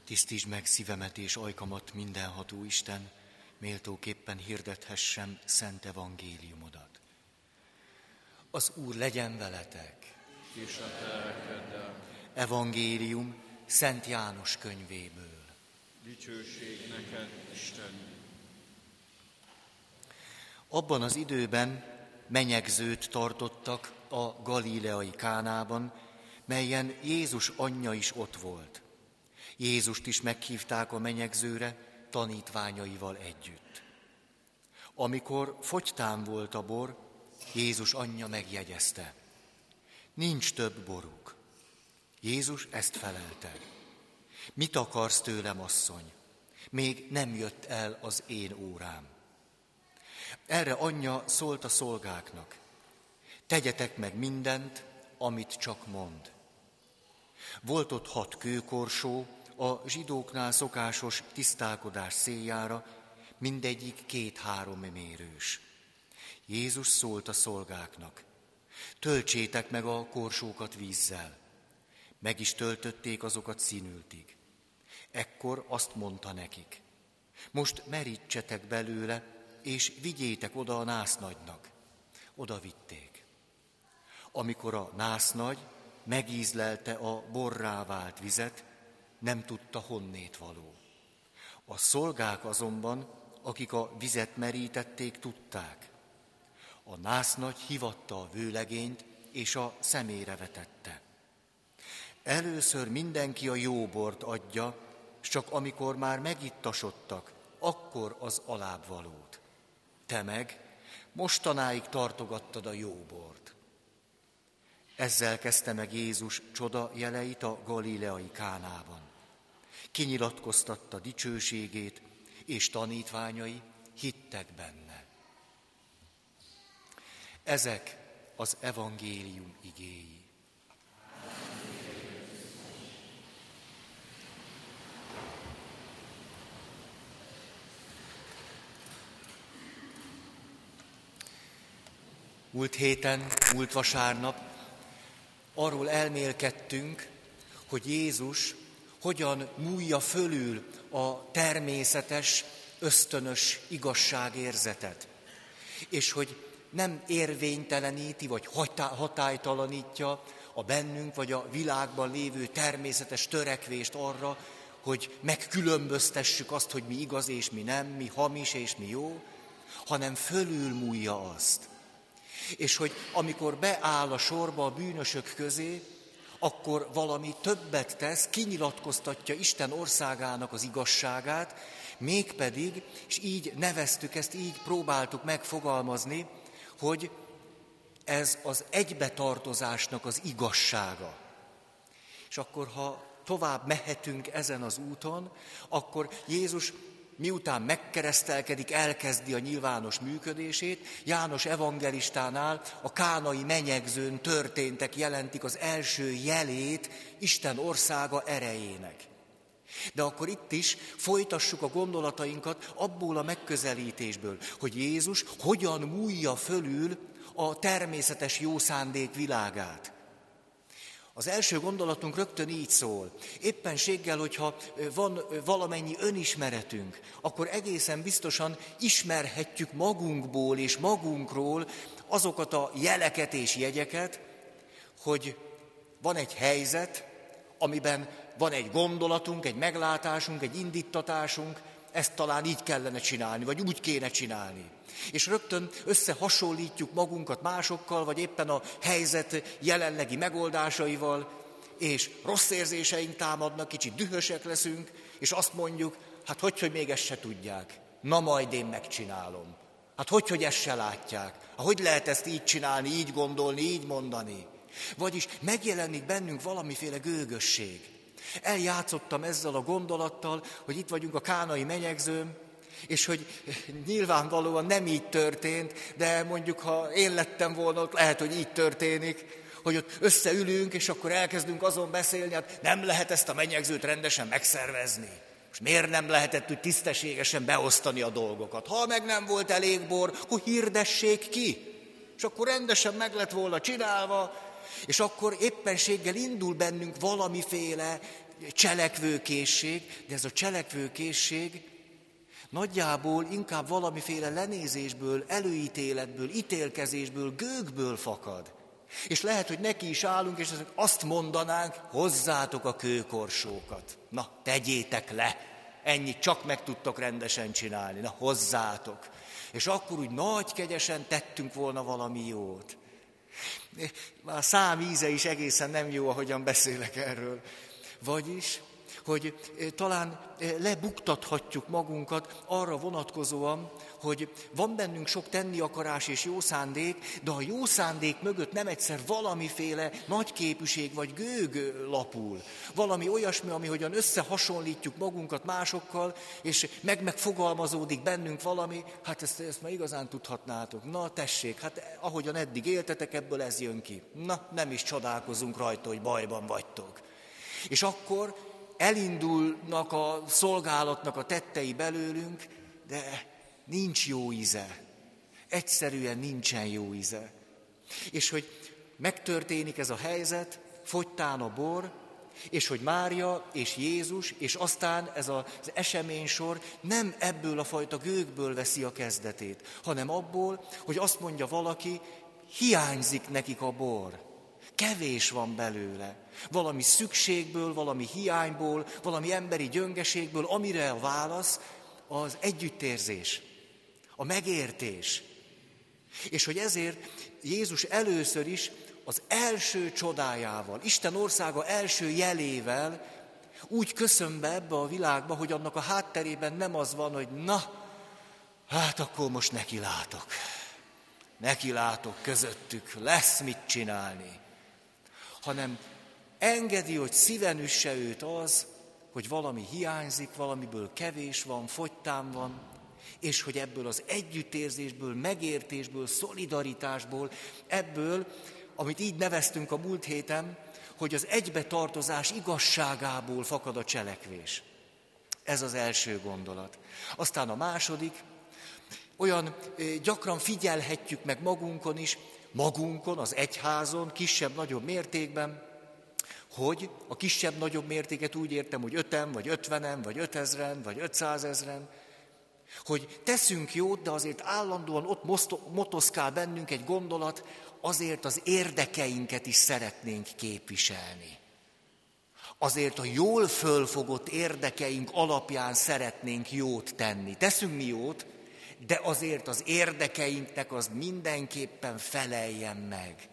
Tisztítsd meg szívemet és ajkamat, mindenható Isten, méltóképpen hirdethessem szent evangéliumodat. Az Úr legyen veletek! És a te lelkeddel. Evangélium Szent János könyvéből. Dicsőség neked, Isten! Abban az időben menyegzőt tartottak a galileai Kánában, melyen Jézus anyja is ott volt. Jézust is meghívták a menyegzőre, tanítványaival együtt. Amikor fogytán volt a bor, Jézus anyja megjegyezte: nincs több boruk. Jézus ezt felelte: mit akarsz tőlem, asszony? Még nem jött el az én órám. Erre anyja szólt a szolgáknak: tegyetek meg mindent, amit csak mond. Volt ott 6 kőkorsó, a zsidóknál szokásos tisztálkodás céljára, mindegyik 2-3 mérős. Jézus szólt a szolgáknak: töltsétek meg a korsókat vízzel. Meg is töltötték azokat színültig. Ekkor azt mondta nekik: most merítsetek belőle, és vigyétek oda a násznagynak. Oda vitték. Amikor a násznagy megízlelte a borrá vált vizet, nem tudta, honnét való. A szolgák azonban, akik a vizet merítették, tudták. A násznagy hívatta a vőlegényt, és a szemére vetette. Először mindenki a jó bort adja, s csak amikor már megittasodtak, akkor az alábbvalót. Te meg mostanáig tartogattad a jó bort. Ezzel kezdte meg Jézus csoda jeleit a galileai Kánában. Kinyilatkoztatta dicsőségét, és tanítványai hittek benne. Ezek az evangélium igéi. Múlt vasárnap arról elmélkedtünk, hogy Jézus hogyan múlja fölül a természetes, ösztönös igazságérzetet, és hogy nem érvényteleníti vagy hatálytalanítja a bennünk vagy a világban lévő természetes törekvést arra, hogy megkülönböztessük azt, hogy mi igaz és mi nem, mi hamis és mi jó, hanem fölülmúlja azt. És hogy amikor beáll a sorba a bűnösök közé, akkor valami többet tesz, kinyilatkoztatja Isten országának az igazságát, mégpedig, és így neveztük ezt, így próbáltuk megfogalmazni, hogy ez az egybetartozásnak az igazsága. És akkor, ha tovább mehetünk ezen az úton, akkor Jézus miután megkeresztelkedik, elkezdi a nyilvános működését. János evangelistánál a kánai menyegzőn történtek jelentik az első jelét Isten országa erejének. De akkor itt is folytassuk a gondolatainkat abból a megközelítésből, hogy Jézus hogyan múlja fölül a természetes jó szándék világát. Az első gondolatunk rögtön így szól. Éppenséggel, hogyha van valamennyi önismeretünk, akkor egészen biztosan ismerhetjük magunkból és magunkról azokat a jeleket és jegyeket, hogy van egy helyzet, amiben van egy gondolatunk, egy meglátásunk, egy indítatásunk, ezt talán így kellene csinálni, vagy úgy kéne csinálni. És rögtön összehasonlítjuk magunkat másokkal, vagy éppen a helyzet jelenlegi megoldásaival, és rossz érzéseink támadnak, kicsit dühösek leszünk, és azt mondjuk, hát hogy még ezt se tudják, na majd én megcsinálom. Hát hogy ezt se látják, hogy lehet ezt így csinálni, így gondolni, így mondani. Vagyis megjelenik bennünk valamiféle gőgösség. Eljátszottam ezzel a gondolattal, hogy itt vagyunk a kánai menyegzőn, és hogy nyilvánvalóan nem így történt, de mondjuk, ha én lettem volna, ott lehet, hogy így történik, hogy ott összeülünk, és akkor elkezdünk azon beszélni, hát nem lehet ezt a menyegzőt rendesen megszervezni. És miért nem lehetett úgy tisztességesen beosztani a dolgokat? Ha meg nem volt elég bor, akkor hirdessék ki. És akkor rendesen meg lett volna csinálva, és akkor éppenséggel indul bennünk valamiféle cselekvőkészség, de ez a cselekvőkészség nagyjából inkább valamiféle lenézésből, előítéletből, ítélkezésből, gőgből fakad. És lehet, hogy neki is állunk, és azt mondanánk, hozzátok a kőkorsókat. Na, tegyétek le, ennyit csak meg tudtok rendesen csinálni, na hozzátok. És akkor úgy nagy kegyesen tettünk volna valami jót. A szám íze is egészen nem jó, ahogyan beszélek erről. Vagyis, hogy talán lebuktathatjuk magunkat arra vonatkozóan, hogy van bennünk sok tenni akarás és jó szándék, de a jó szándék mögött nem egyszer valamiféle nagyképűség vagy gőg lapul. Valami olyasmi, amihogyan összehasonlítjuk magunkat másokkal, és megfogalmazódik bennünk valami, hát ezt már igazán tudhatnátok. Na tessék, hát ahogyan eddig éltetek, ebből ez jön ki. Na, nem is csodálkozunk rajta, hogy bajban vagytok. És akkor elindulnak a szolgálatnak a tettei belőlünk, de nincs jó íze. Egyszerűen nincsen jó íze. És hogy megtörténik ez a helyzet, fogytán a bor, és hogy Mária és Jézus, és aztán ez az eseménysor nem ebből a fajta gőgből veszi a kezdetét, hanem abból, hogy azt mondja valaki, hiányzik nekik a bor. Kevés van belőle. Valami szükségből, valami hiányból, valami emberi gyöngeségből, amire a válasz az együttérzés, a megértés. És hogy ezért Jézus először is az első csodájával, Isten országa első jelével úgy köszön be ebbe a világba, hogy annak a hátterében nem az van, hogy na, hát akkor most nekilátok közöttük, lesz mit csinálni. Hanem engedi, hogy szíven üsse őt az, hogy valami hiányzik, valamiből kevés van, fogytán van, és hogy ebből az együttérzésből, megértésből, szolidaritásból, ebből, amit így neveztünk a múlt héten, hogy az egybetartozás igazságából fakad a cselekvés. Ez az első gondolat. Aztán a második, olyan gyakran figyelhetjük meg magunkon, az egyházon, kisebb-nagyobb mértékben, hogy a kisebb-nagyobb mértéket úgy értem, hogy 5-en, vagy 50-en, vagy 5000-en, vagy 500 000, hogy teszünk jót, de azért állandóan ott motoszkál bennünk egy gondolat, azért az érdekeinket is szeretnénk képviselni. Azért a jól fölfogott érdekeink alapján szeretnénk jót tenni. Teszünk mi jót, de azért az érdekeinknek az mindenképpen feleljen meg.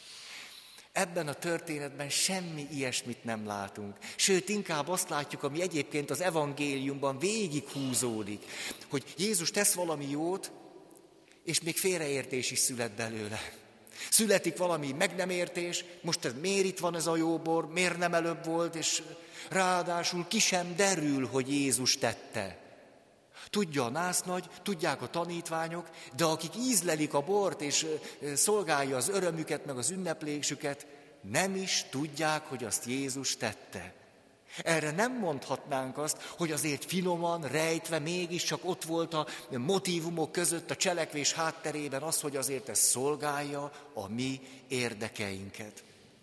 Ebben a történetben semmi ilyesmit nem látunk. Sőt, inkább azt látjuk, ami egyébként az evangéliumban végighúzódik, hogy Jézus tesz valami jót, és még félreértés is szület belőle. Születik valami meg nem értés, most ez miért itt van ez a jó bor, miért nem előbb volt, és ráadásul ki sem derül, hogy Jézus tette. Tudja a násznagy, tudják a tanítványok, de akik ízlelik a bort, és szolgálja az örömüket, meg az ünneplésüket, nem is tudják, hogy azt Jézus tette. Erre nem mondhatnánk azt, hogy azért finoman, rejtve mégiscsak ott volt a motívumok között, a cselekvés hátterében az, hogy azért ez szolgálja a mi érdekeinket.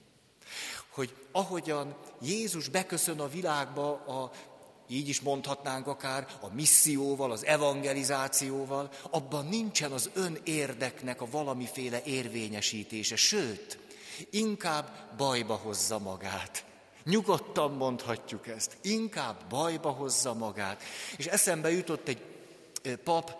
Hogy ahogyan Jézus beköszön a világba így is mondhatnánk akár, a misszióval, az evangelizációval, abban nincsen az önérdeknek a valamiféle érvényesítése, sőt, inkább bajba hozza magát. Nyugodtan mondhatjuk ezt, inkább bajba hozza magát. És eszembe jutott egy pap,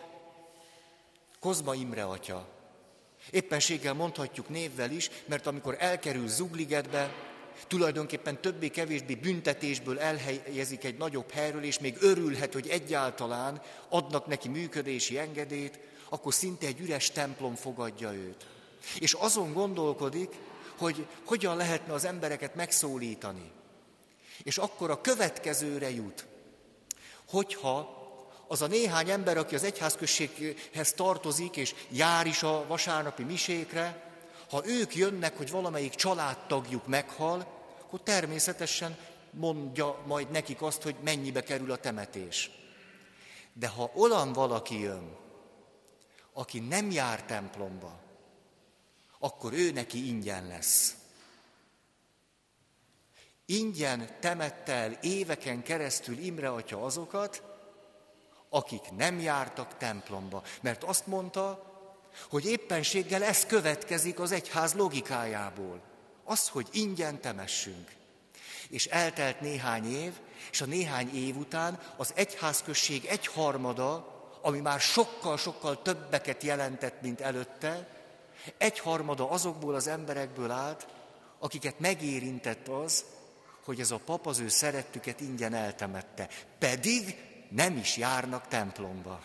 Kozma Imre atya. Éppenséggel mondhatjuk névvel is, mert amikor elkerül Zugligetbe, tulajdonképpen többé-kevésbé büntetésből elhelyezik egy nagyobb helyről, és még örülhet, hogy egyáltalán adnak neki működési engedélyt, akkor szinte egy üres templom fogadja őt. És azon gondolkodik, hogy hogyan lehetne az embereket megszólítani. És akkor a következőre jut, hogyha az a néhány ember, aki az egyházközséghez tartozik, és jár is a vasárnapi misékre, ha ők jönnek, hogy valamelyik családtagjuk meghal, akkor természetesen mondja majd nekik azt, hogy mennyibe kerül a temetés. De ha olyan valaki jön, aki nem jár templomba, akkor ő neki ingyen lesz. ingyen temette el éveken keresztül Imre atya azokat, akik nem jártak templomba. Mert azt mondta, hogy éppenséggel ez következik az egyház logikájából. Az, hogy ingyen temessünk. És eltelt néhány év, és a néhány év után az egyházközség egyharmada, ami már sokkal-sokkal többeket jelentett, mint előtte, egyharmada azokból az emberekből állt, akiket megérintett az, hogy ez a pap az ő szerettüket ingyen eltemette. Pedig nem is járnak templomba.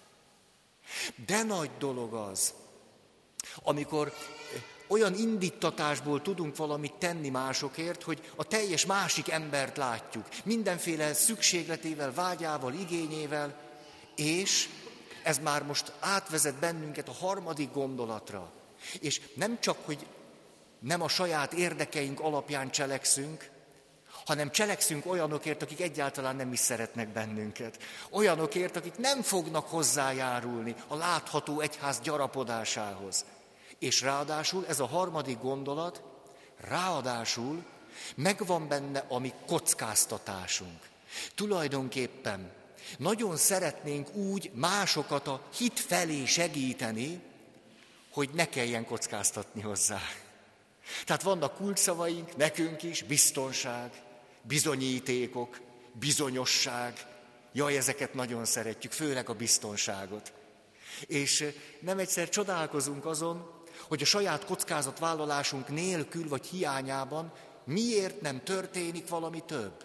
De nagy dolog az, amikor olyan indítatásból tudunk valamit tenni másokért, hogy a teljes másik embert látjuk, mindenféle szükségletével, vágyával, igényével, és ez már most átvezet bennünket a harmadik gondolatra. És nem csak, hogy nem a saját érdekeink alapján cselekszünk, hanem cselekszünk olyanokért, akik egyáltalán nem is szeretnek bennünket. Olyanokért, akik nem fognak hozzájárulni a látható egyház gyarapodásához. És ráadásul ez a harmadik gondolat, ráadásul megvan benne a mi kockáztatásunk. Tulajdonképpen nagyon szeretnénk úgy másokat a hit felé segíteni, hogy ne kelljen kockáztatni hozzá. Tehát vannak kulcsszavaink, nekünk is, biztonság, bizonyítékok, bizonyosság. Jaj, ezeket nagyon szeretjük, főleg a biztonságot. És nem egyszer csodálkozunk azon, hogy a saját kockázatvállalásunk nélkül vagy hiányában miért nem történik valami több.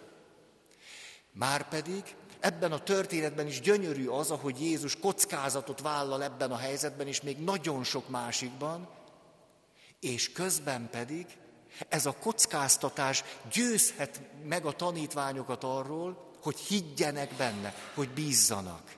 Márpedig ebben a történetben is gyönyörű az, ahogy Jézus kockázatot vállal ebben a helyzetben, és még nagyon sok másikban, és közben pedig ez a kockáztatás győzhet meg a tanítványokat arról, hogy higgyenek benne, hogy bízzanak.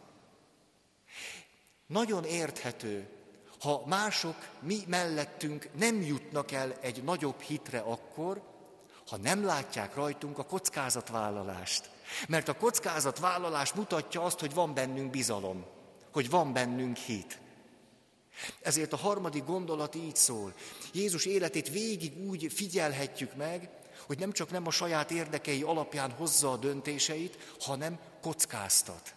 Nagyon érthető, ha mások mi mellettünk nem jutnak el egy nagyobb hitre akkor, ha nem látják rajtunk a kockázatvállalást. Mert a kockázatvállalás mutatja azt, hogy van bennünk bizalom, hogy van bennünk hit. Ezért a harmadik gondolat így szól. Jézus életét végig úgy figyelhetjük meg, hogy nem csak nem a saját érdekei alapján hozza a döntéseit, hanem kockáztat.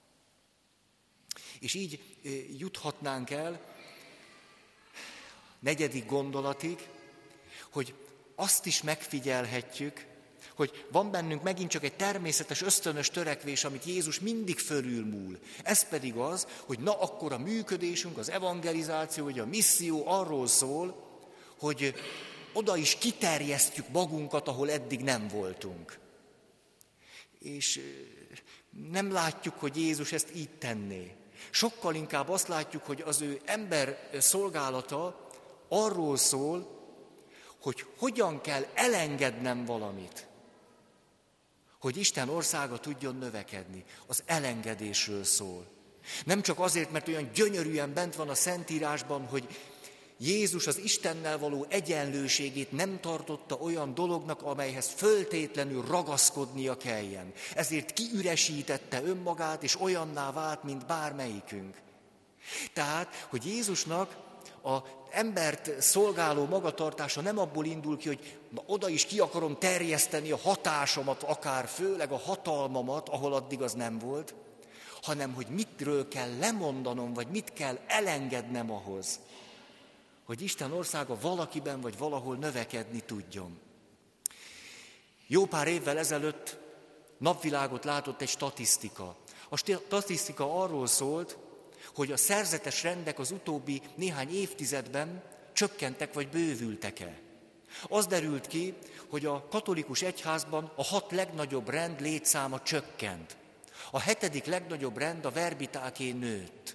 És így juthatnánk el negyedik gondolatig, hogy azt is megfigyelhetjük, hogy van bennünk megint csak egy természetes, ösztönös törekvés, amit Jézus mindig fölülmúl. Ez pedig az, hogy na akkor a működésünk, az evangelizáció, vagy a misszió arról szól, hogy oda is kiterjesztjük magunkat, ahol eddig nem voltunk. És nem látjuk, hogy Jézus ezt így tenné. Sokkal inkább azt látjuk, hogy az ő ember szolgálata arról szól, hogy hogyan kell elengednem valamit, hogy Isten országa tudjon növekedni. Az elengedésről szól. Nem csak azért, mert olyan gyönyörűen bent van a Szentírásban, hogy Jézus az Istennel való egyenlőségét nem tartotta olyan dolognak, amelyhez föltétlenül ragaszkodnia kelljen. Ezért kiüresítette önmagát, és olyanná vált, mint bármelyikünk. Tehát, hogy Jézusnak az embert szolgáló magatartása nem abból indul ki, hogy na, oda is ki akarom terjeszteni a hatásomat, akár főleg a hatalmamat, ahol addig az nem volt, hanem hogy mitről kell lemondanom, vagy mit kell elengednem ahhoz, hogy Isten országa valakiben vagy valahol növekedni tudjon. Jó pár évvel ezelőtt napvilágot látott egy statisztika. A statisztika arról szólt, hogy a szerzetes rendek az utóbbi néhány évtizedben csökkentek vagy bővültek-e. Az derült ki, hogy a katolikus egyházban a 6 legnagyobb rend létszáma csökkent. A 7. legnagyobb rend, a verbitáké nőtt.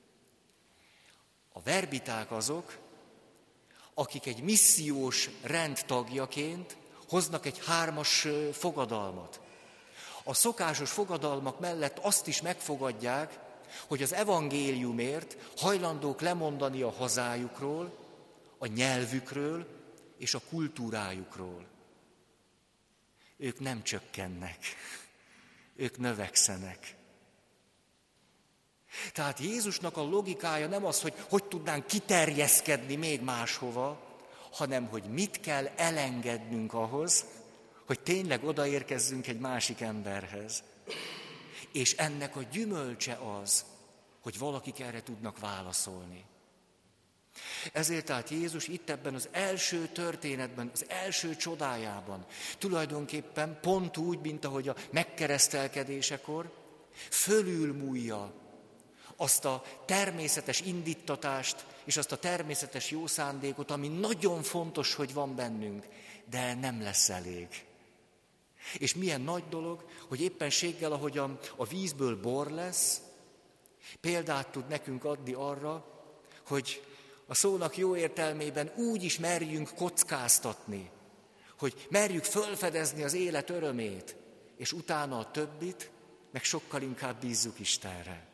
A verbiták azok, akik egy missziós rend tagjaként hoznak egy 3-as fogadalmat. A szokásos fogadalmak mellett azt is megfogadják, hogy az evangéliumért hajlandók lemondani a hazájukról, a nyelvükről és a kultúrájukról. Ők nem csökkennek, ők növekszenek. Tehát Jézusnak a logikája nem az, hogy tudnánk kiterjeszkedni még máshova, hanem hogy mit kell elengednünk ahhoz, hogy tényleg odaérkezzünk egy másik emberhez. És ennek a gyümölcse az, hogy valakik erre tudnak válaszolni. Ezért tehát Jézus itt ebben az első történetben, az első csodájában, tulajdonképpen pont úgy, mint ahogy a megkeresztelkedésekor, fölülmúlja azt a természetes indíttatást és azt a természetes jó szándékot, ami nagyon fontos, hogy van bennünk, de nem lesz elég. És milyen nagy dolog, hogy éppenséggel, ahogyan a vízből bor lesz, példát tud nekünk adni arra, hogy a szónak jó értelmében úgy is merjünk kockáztatni, hogy merjük fölfedezni az élet örömét, és utána a többit, meg sokkal inkább bízzuk Istenre.